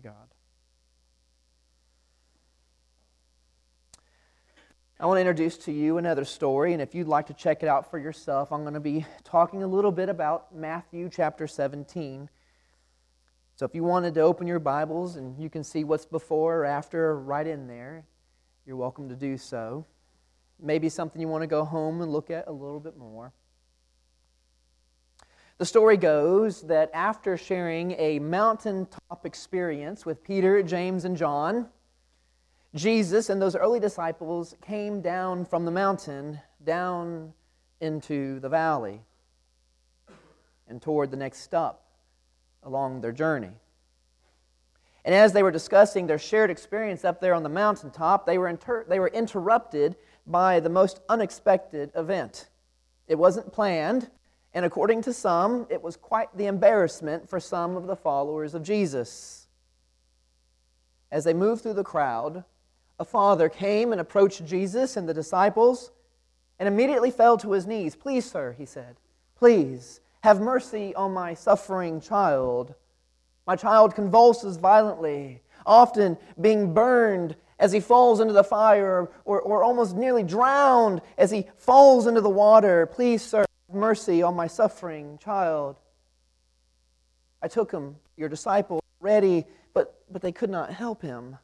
God. I want to introduce to you another story, and if you'd like to check it out for yourself, I'm going to be talking a little bit about Matthew chapter 17. So if you wanted to open your Bibles and you can see what's before or after right in there, you're welcome to do so. Maybe something you want to go home and look at a little bit more. The story goes that after sharing a mountaintop experience with Peter, James, and John, Jesus and those early disciples came down from the mountain, down into the valley, and toward the next stop along their journey. And as they were discussing their shared experience up there on the mountaintop, they were interrupted by the most unexpected event. It wasn't planned, and according to some, it was quite the embarrassment for some of the followers of Jesus. As they moved through the crowd, a father came and approached Jesus and the disciples and immediately fell to his knees. "Please, sir," he said, "please have mercy on my suffering child. My child convulses violently, often being burned as he falls into the fire or almost nearly drowned as he falls into the water. Please, sir, have mercy on my suffering child." I took him, your disciples, ready, but they could not help him.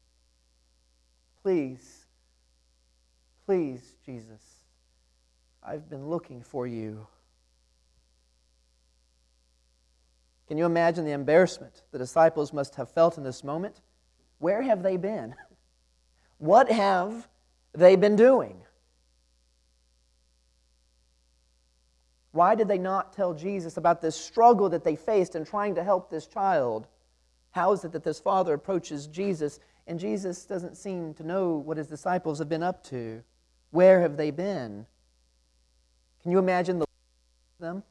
"Please, please, Jesus, I've been looking for you." Can you imagine the embarrassment the disciples must have felt in this moment? Where have they been? What have they been doing? Why did they not tell Jesus about this struggle that they faced in trying to help this child? How is it that this father approaches Jesus and Jesus doesn't seem to know what his disciples have been up to? Where have they been? Can you imagine the them?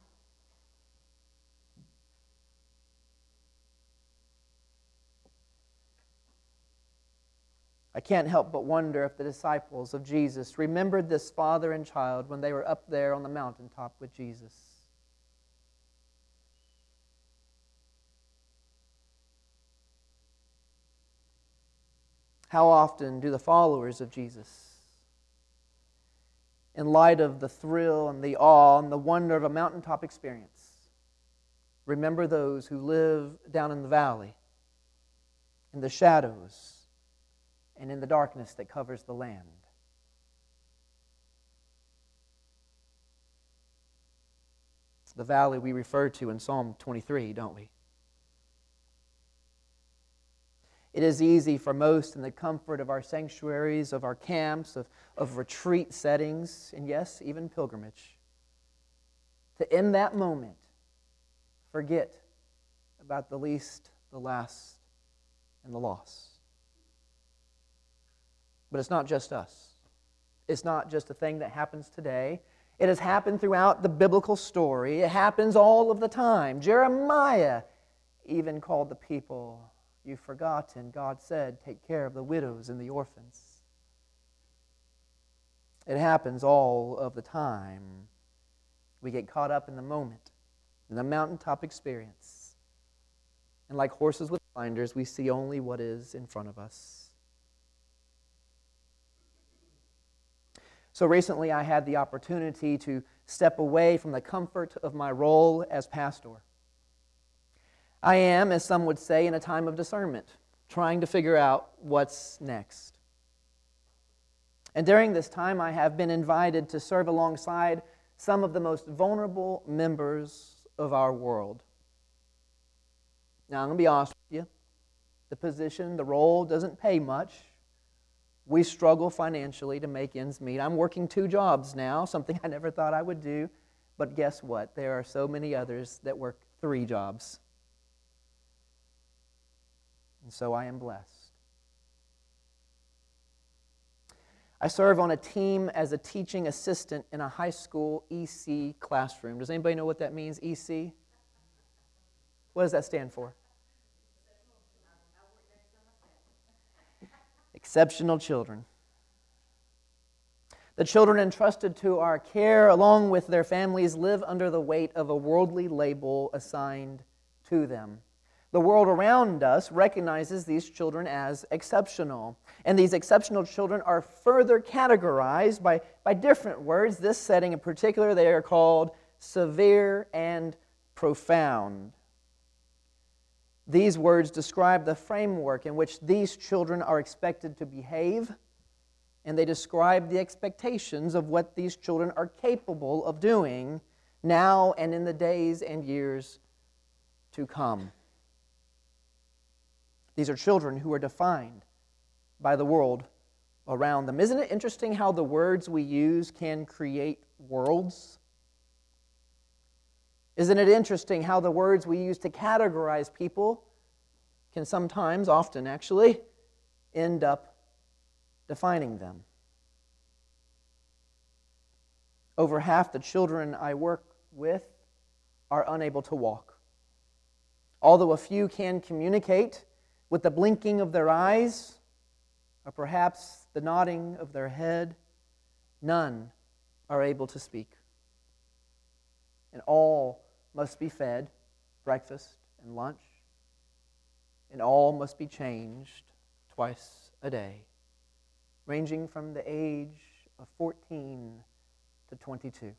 I can't help but wonder if the disciples of Jesus remembered this father and child when they were up there on the mountaintop with Jesus. How often do the followers of Jesus, in light of the thrill and the awe and the wonder of a mountaintop experience, remember those who live down in the valley, in the shadows, and in the darkness that covers the land? It's the valley we refer to in Psalm 23, don't we? It is easy for most in the comfort of our sanctuaries, of our camps, of retreat settings, and yes, even pilgrimage, to in that moment forget about the least, the last, and the lost. But it's not just us. It's not just a thing that happens today. It has happened throughout the biblical story. It happens all of the time. Jeremiah even called the people, "You've forgotten," God said, "take care of the widows and the orphans." It happens all of the time. We get caught up in the moment, in the mountaintop experience. And like horses with blinders, we see only what is in front of us. So recently I had the opportunity to step away from the comfort of my role as pastor. I am, as some would say, in a time of discernment, trying to figure out what's next. And during this time, I have been invited to serve alongside some of the most vulnerable members of our world. Now, I'm going to be honest with you. The position, the role doesn't pay much. We struggle financially to make ends meet. I'm working 2 jobs now, something I never thought I would do. But guess what? There are so many others that work 3 jobs. And so I am blessed. I serve on a team as a teaching assistant in a high school EC classroom. Does anybody know what that means, EC? What does that stand for? Exceptional children. The children entrusted to our care, along with their families, live under the weight of a worldly label assigned to them. The world around us recognizes these children as exceptional. And these exceptional children are further categorized by different words. This setting in particular, they are called severe and profound. These words describe the framework in which these children are expected to behave, and they describe the expectations of what these children are capable of doing now and in the days and years to come. These are children who are defined by the world around them. Isn't it interesting how the words we use can create worlds? Isn't it interesting how the words we use to categorize people can sometimes, often actually, end up defining them? Over half the children I work with are unable to walk. Although a few can communicate with the blinking of their eyes, or perhaps the nodding of their head, none are able to speak. And all must be fed breakfast and lunch, and all must be changed twice a day, ranging from the age of 14 to 22.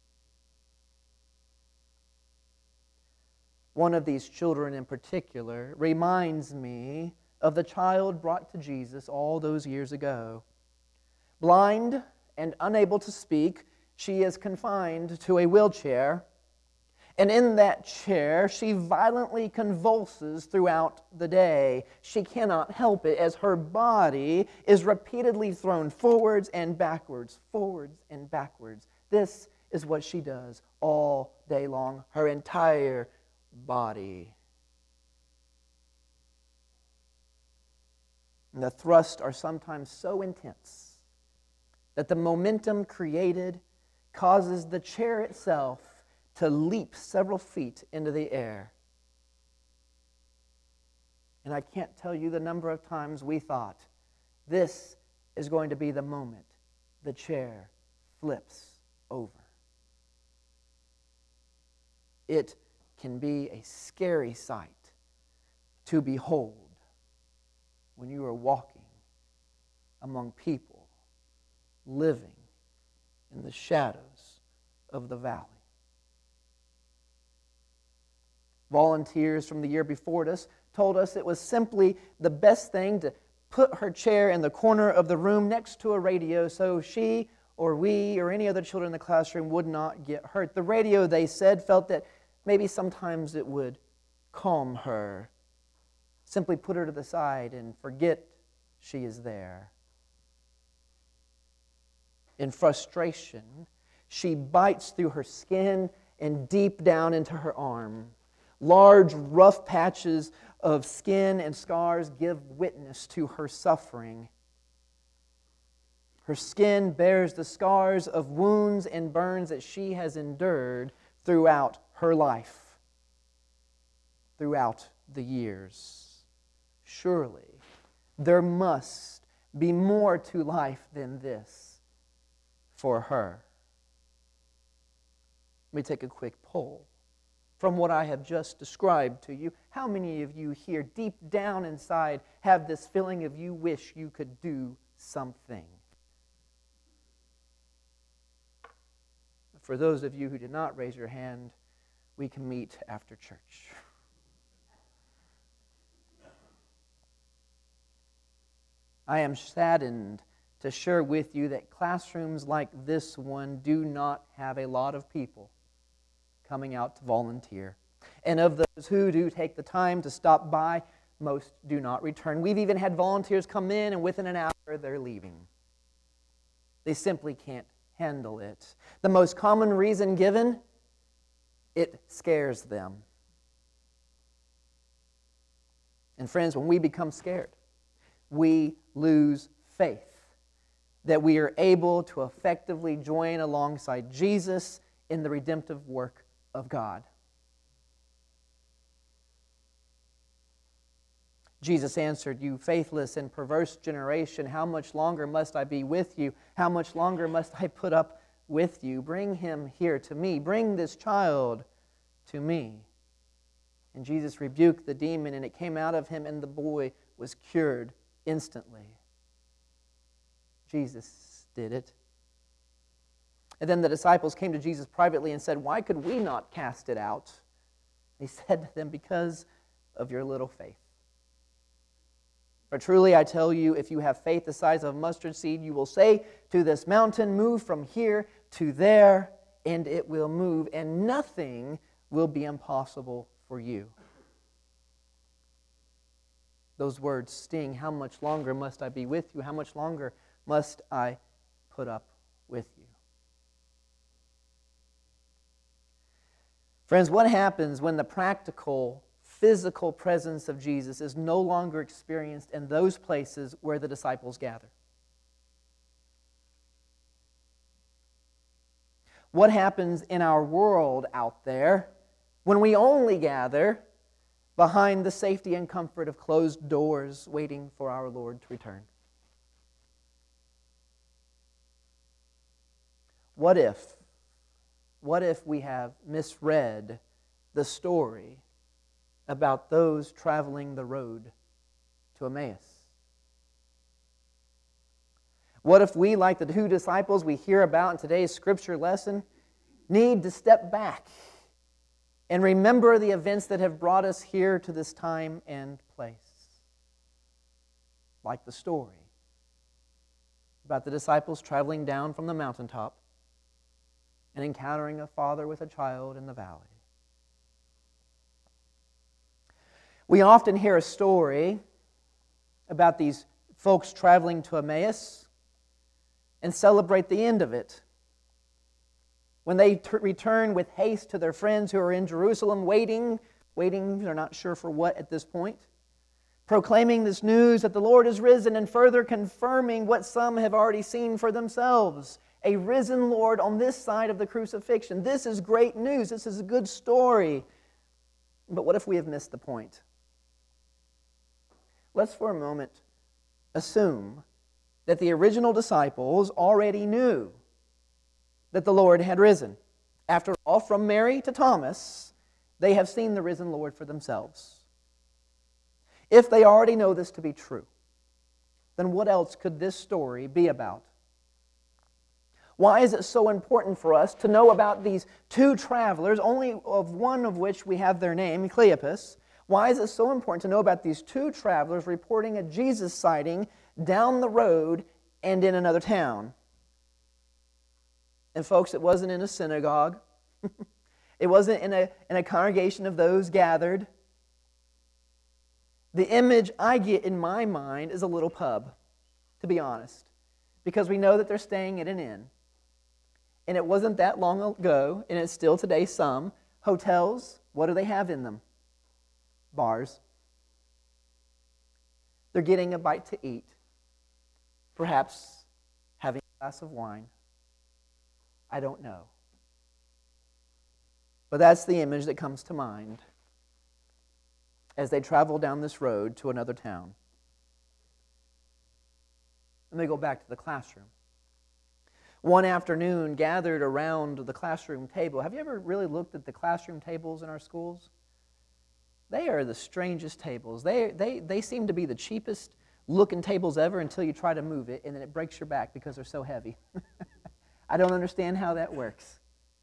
One of these children in particular reminds me of the child brought to Jesus all those years ago. Blind and unable to speak, she is confined to a wheelchair, and in that chair she violently convulses throughout the day. She cannot help it as her body is repeatedly thrown forwards and backwards, forwards and backwards. This is what she does all day long, her entire body. And the thrusts are sometimes so intense that the momentum created causes the chair itself to leap several feet into the air. And I can't tell you the number of times we thought, this is going to be the moment the chair flips over. It can be a scary sight to behold when you are walking among people living in the shadows of the valley. Volunteers from the year before us told us it was simply the best thing to put her chair in the corner of the room next to a radio so she or we or any other children in the classroom would not get hurt. The radio, they said, felt that maybe sometimes it would calm her. Simply put her to the side and forget she is there. In frustration, she bites through her skin and deep down into her arm. Large, rough patches of skin and scars give witness to her suffering. Her skin bears the scars of wounds and burns that she has endured throughout her life, throughout the years. Surely, there must be more to life than this for her. Let me take a quick poll. From what I have just described to you, how many of you here deep down inside have this feeling of you wish you could do something? For those of you who did not raise your hand, we can meet after church. I am saddened to share with you that classrooms like this one do not have a lot of people coming out to volunteer. And of those who do take the time to stop by, most do not return. We've even had volunteers come in and within an hour they're leaving. They simply can't handle it. The most common reason given, it scares them. And friends, when we become scared, we lose faith that we are able to effectively join alongside Jesus in the redemptive work of God. Jesus answered, "You faithless and perverse generation, how much longer must I be with you? How much longer must I put up with you? Bring him here to me. Bring this child to me." And Jesus rebuked the demon, and it came out of him, and the boy was cured instantly. Jesus did it. And then the disciples came to Jesus privately and said, "Why could we not cast it out?" He said to them, "Because of your little faith. For truly I tell you, if you have faith the size of a mustard seed, you will say to this mountain, 'Move from here to there,' and it will move, and nothing will be impossible for you." Those words sting. How much longer must I be with you? How much longer must I put up with you? Friends, what happens when the practical, physical presence of Jesus is no longer experienced in those places where the disciples gather? What happens in our world out there when we only gather behind the safety and comfort of closed doors waiting for our Lord to return? What if we have misread the story about those traveling the road to Emmaus? What if we, like the two disciples we hear about in today's scripture lesson, need to step back and remember the events that have brought us here to this time and place? Like the story about the disciples traveling down from the mountaintop and encountering a father with a child in the valley. We often hear a story about these folks traveling to Emmaus and celebrate the end of it, when they return with haste to their friends who are in Jerusalem, waiting, they're not sure for what at this point, proclaiming this news that the Lord is risen and further confirming what some have already seen for themselves: a risen Lord on this side of the crucifixion. This is great news. This is a good story. But what if we have missed the point? Let's for a moment assume that the original disciples already knew that the Lord had risen. After all, from Mary to Thomas, they have seen the risen Lord for themselves. If they already know this to be true, then what else could this story be about? Why is it so important for us to know about these two travelers, only of one of which we have their name, Cleopas? Why is it so important to know about these two travelers reporting a Jesus sighting down the road and in another town? And folks, it wasn't in a synagogue. It wasn't in a congregation of those gathered. The image I get in my mind is a little pub, to be honest, because we know that they're staying at an inn. And it wasn't that long ago, and it's still today some, hotels, what do they have in them? Bars. They're getting a bite to eat, perhaps having a glass of wine. I don't know. But that's the image that comes to mind as they travel down this road to another town. And they go back to the classroom. One afternoon, gathered around the classroom table. Have you ever really looked at the classroom tables in our schools? They are the strangest tables. They seem to be the cheapest looking tables ever until you try to move it, and then it breaks your back because they're so heavy. I don't understand how that works.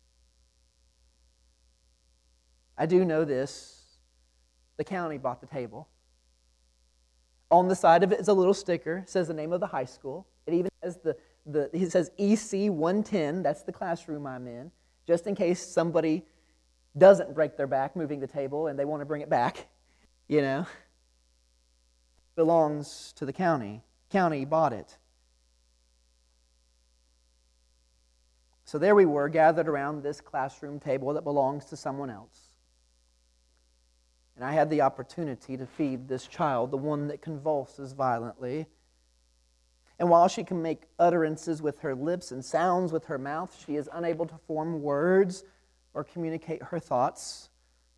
I do know this. The county bought the table. On the side of it is a little sticker. It says the name of the high school. It even has it says EC 110. That's the classroom I'm in, just in case somebody doesn't break their back moving the table and they want to bring it back. You know, belongs to the county. County bought it. So there we were, gathered around this classroom table that belongs to someone else. And I had the opportunity to feed this child, the one that convulses violently. And while she can make utterances with her lips and sounds with her mouth, she is unable to form words or communicate her thoughts.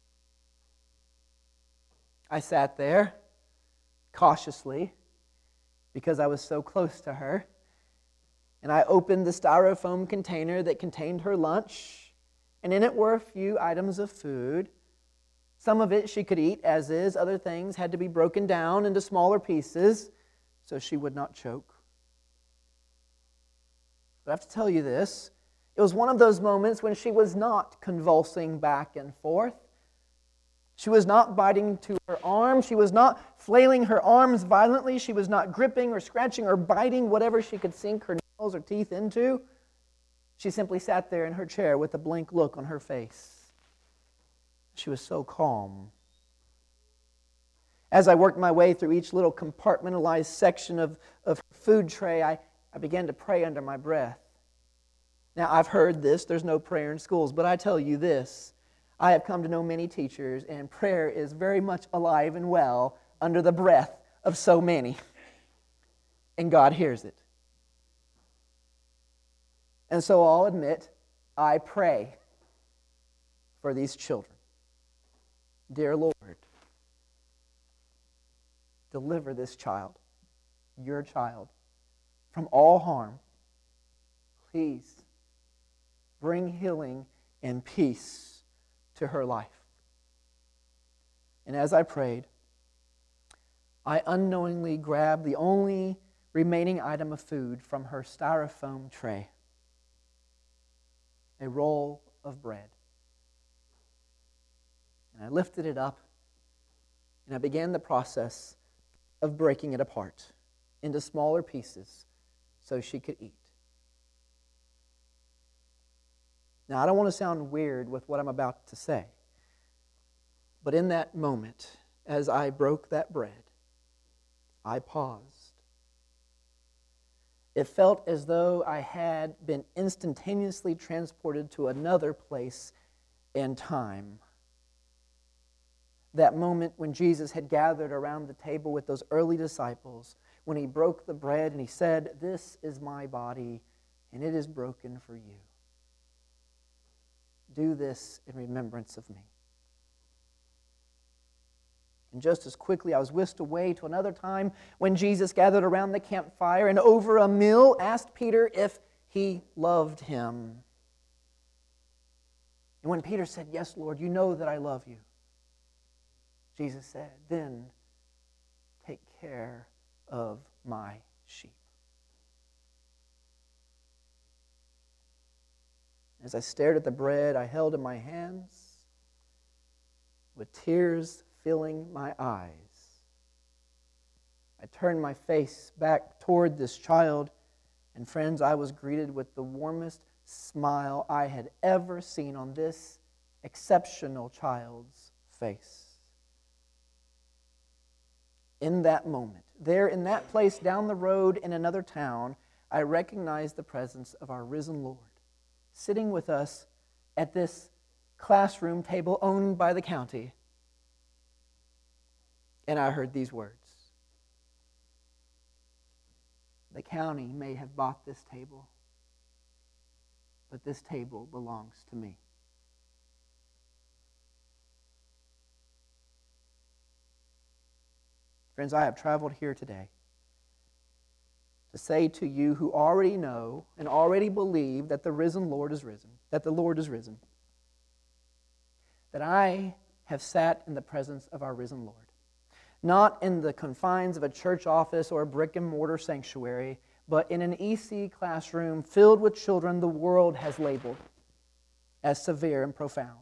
I sat there cautiously because I was so close to her. And I opened the styrofoam container that contained her lunch, and in it were a few items of food, Some of it she could eat as is. Other things had to be broken down into smaller pieces so she would not choke. But I have to tell you this. It was one of those moments when she was not convulsing back and forth. She was not biting to her arm. She was not flailing her arms violently. She was not gripping or scratching or biting whatever she could sink her nails or teeth into. She simply sat there in her chair with a blank look on her face. She was so calm. As I worked my way through each little compartmentalized section of her food tray, I began to pray under my breath. Now, I've heard this. There's no prayer in schools. But I tell you this. I have come to know many teachers, and prayer is very much alive and well under the breath of so many. And God hears it. And so I'll admit, I pray for these children. Dear Lord, deliver this child, your child, from all harm. Please bring healing and peace to her life. And as I prayed, I unknowingly grabbed the only remaining item of food from her styrofoam tray, a roll of bread. And I lifted it up, and I began the process of breaking it apart into smaller pieces so she could eat. Now, I don't want to sound weird with what I'm about to say, but in that moment, as I broke that bread, I paused. It felt as though I had been instantaneously transported to another place and time. That moment when Jesus had gathered around the table with those early disciples, when he broke the bread and he said, "This is my body, and it is broken for you. Do this in remembrance of me." And just as quickly I was whisked away to another time when Jesus gathered around the campfire and over a meal asked Peter if he loved him. And when Peter said, "Yes, Lord, you know that I love you," Jesus said, "Then take care of my sheep." As I stared at the bread I held in my hands, with tears filling my eyes, I turned my face back toward this child, and friends, I was greeted with the warmest smile I had ever seen on this exceptional child's face. In that moment, there in that place down the road in another town, I recognized the presence of our risen Lord, sitting with us at this classroom table owned by the county. And I heard these words: "The county may have bought this table, but this table belongs to me." Friends, I have traveled here today to say to you who already know and already believe that the risen Lord is risen, that the Lord is risen, that I have sat in the presence of our risen Lord. Not in the confines of a church office or a brick-and-mortar sanctuary, but in an EC classroom filled with children the world has labeled as severe and profound.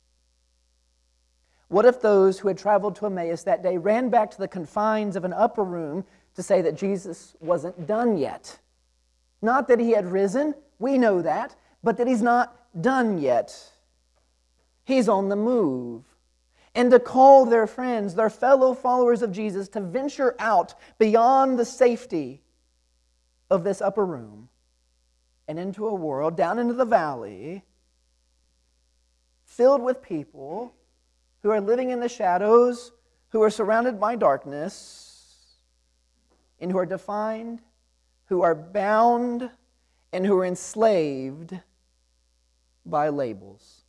What if those who had traveled to Emmaus that day ran back to the confines of an upper room to say that Jesus wasn't done yet? Not that he had risen, we know that, but that he's not done yet. He's on the move. And to call their friends, their fellow followers of Jesus, to venture out beyond the safety of this upper room and into a world, down into the valley, filled with people who are living in the shadows, who are surrounded by darkness, and who are defined, who are bound, and who are enslaved by labels.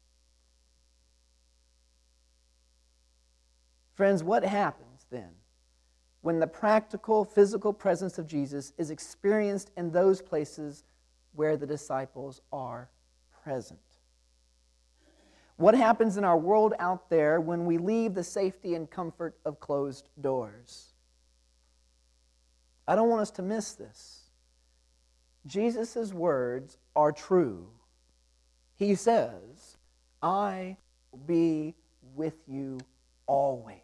Friends, what happens then when the practical, physical presence of Jesus is experienced in those places where the disciples are present? What happens in our world out there when we leave the safety and comfort of closed doors? I don't want us to miss this. Jesus' words are true. He says, I will be with you always.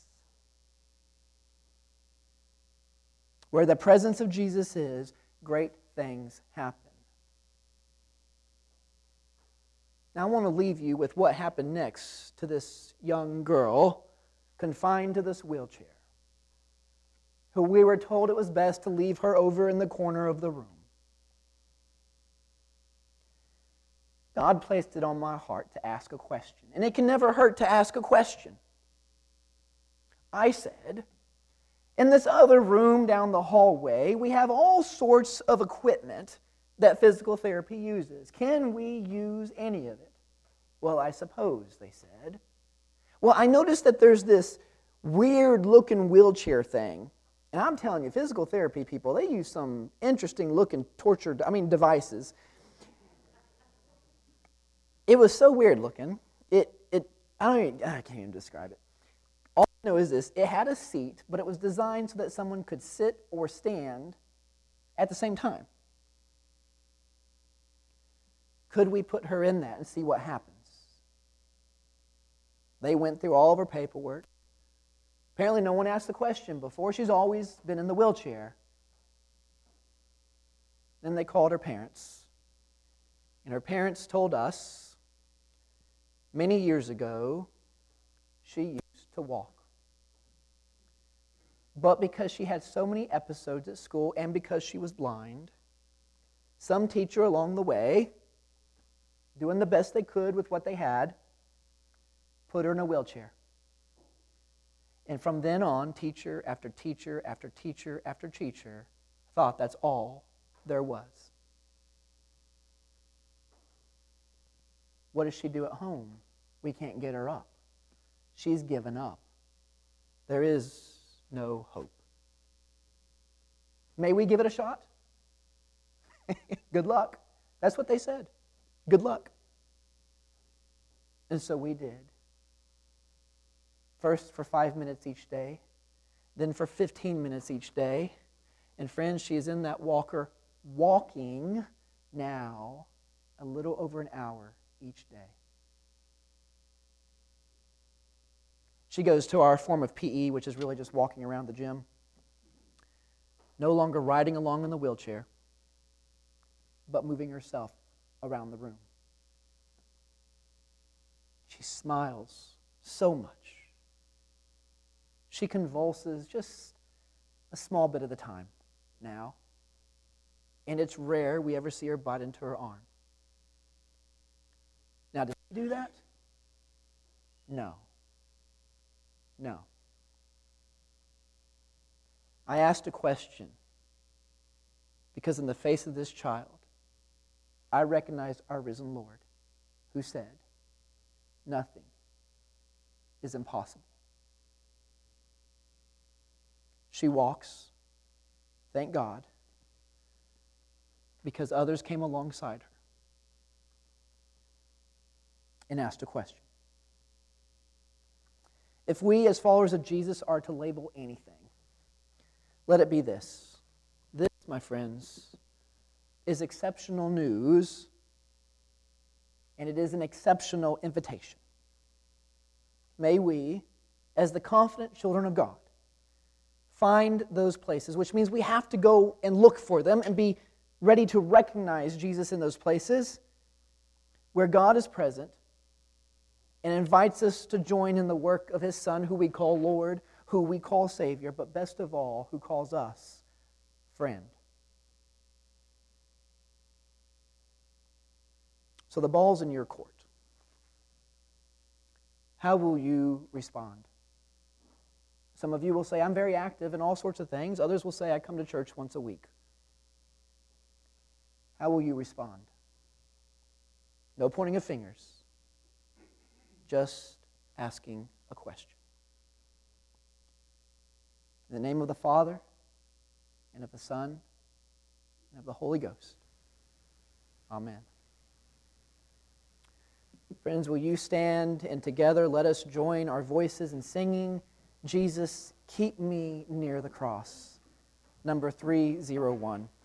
Where the presence of Jesus is, great things happen. Now I want to leave you with what happened next to this young girl confined to this wheelchair, who we were told it was best to leave her over in the corner of the room. God placed it on my heart to ask a question, and it can never hurt to ask a question. I said, in this other room down the hallway, we have all sorts of equipment that physical therapy uses. Can we use any of it? Well, I suppose, they said. Well, I noticed that there's this weird-looking wheelchair thing. And I'm telling you, physical therapy people, they use some interesting-looking devices. It was so weird-looking. I can't even describe it. All I know is this. It had a seat, but it was designed so that someone could sit or stand at the same time. Could we put her in that and see what happens? They went through all of her paperwork. Apparently no one asked the question before. She's always been in the wheelchair. Then they called her parents. And her parents told us many years ago she used to walk. But because she had so many episodes at school and because she was blind, some teacher along the way, doing the best they could with what they had, put her in a wheelchair. And from then on, teacher after teacher after teacher after teacher thought that's all there was. What does she do at home? We can't get her up. She's given up. There is no hope. May we give it a shot? Good luck. That's what they said. Good luck. And so we did. First for 5 minutes each day, then for 15 minutes each day. And friends, she is in that walker walking now a little over an hour each day. She goes to our form of PE, which is really just walking around the gym. No longer riding along in the wheelchair, but moving herself around the room. She smiles so much. She convulses just a small bit of the time now. And it's rare we ever see her bite into her arm. Now, does she do that? No. No. I asked a question because in the face of this child, I recognized our risen Lord who said, nothing is impossible. She walks, thank God, because others came alongside her and asked a question. If we, as followers of Jesus, are to label anything, let it be this. This, my friends, is exceptional news, and it is an exceptional invitation. May we, as the confident children of God, find those places, which means we have to go and look for them and be ready to recognize Jesus in those places where God is present and invites us to join in the work of His Son, who we call Lord, who we call Savior, but best of all, who calls us friend. So the ball's in your court. How will you respond? Some of you will say, I'm very active in all sorts of things. Others will say, I come to church once a week. How will you respond? No pointing of fingers. Just asking a question. In the name of the Father, and of the Son, and of the Holy Ghost. Amen. Friends, will you stand and together let us join our voices in singing, Jesus, keep me near the cross. Number 301.